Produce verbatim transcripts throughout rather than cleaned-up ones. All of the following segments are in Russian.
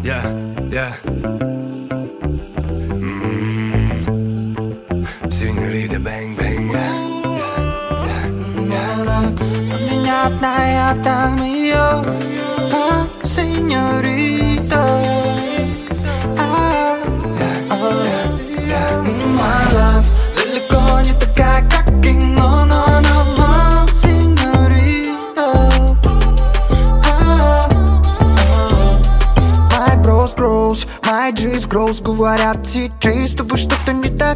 yeah, yeah. Синьорита, бэнг-бэнг, yeah, yeah, yeah. Поменять на я там ее, а, синьорита. My love, далеко не такая, как кино, но она вам, синьорита. My bros grows, my G's grows, говорят си джей, с тобой что-то не так.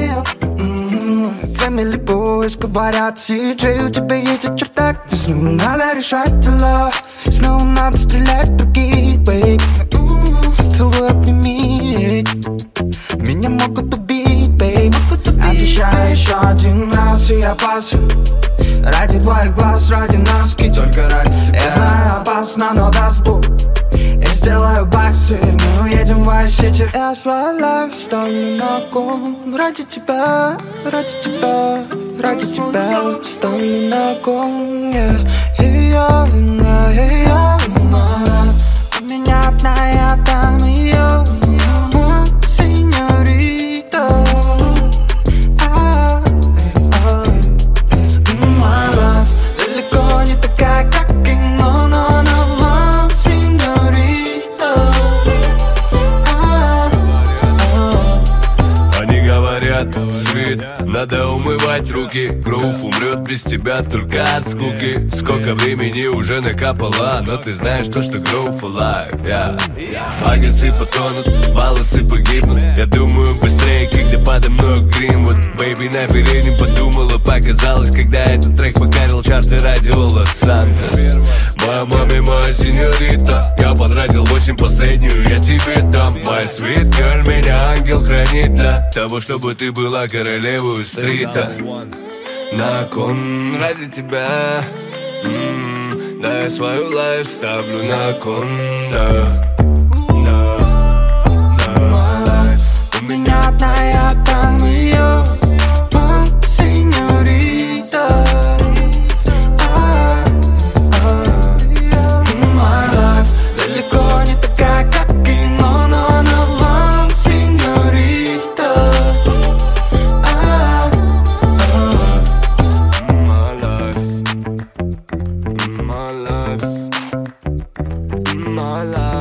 Family boys говорят си джей, у тебя едет чердак. И снова надо решать дела, и снова надо стрелять в других, бейб. Целуй, обними, меня могут убить, бейб. Обещаю еще один раз, и я пасу. Ради твоих глаз, ради нас, и только ради тебя. Я знаю, опасно, но даст Бог, я сделаю баксы, мы уедем в Вайс-Сити. Я свой лайф ставлю на кон. Ради тебя, ради тебя, ради тебя ставлю на кон. Yeah, yeah, yeah, yeah, yeah. У меня одна, я там ее, синьорита. My love, далеко не такая, как кино, но она вам, синьорита. Они говорят, свит, надо умывать руки. Грув умрет без тебя только от скуки. Сколько времени уже накапало, но ты знаешь то, что Groove Alive, yeah. Багасы потонут, волосы погибнут. Я думаю быстрее, когда подо мной Гринвуд. Бэйби на переднем подумала, показалось, когда этот трек покорил чарты радио Лос-Сантос. Моя маме, моя синьорита, я потратил восемь последнюю, я тебе дам. Моя sweet girl, меня ангел хранит для того, чтобы ты была королевой стрита. На кон ради тебя, м-м, да я свою лайф ставлю на кон, да. У меня одна, я там ее, синьорита. My life далеко не такая, как кино, но она вам, синьорита. My life, my life, my life.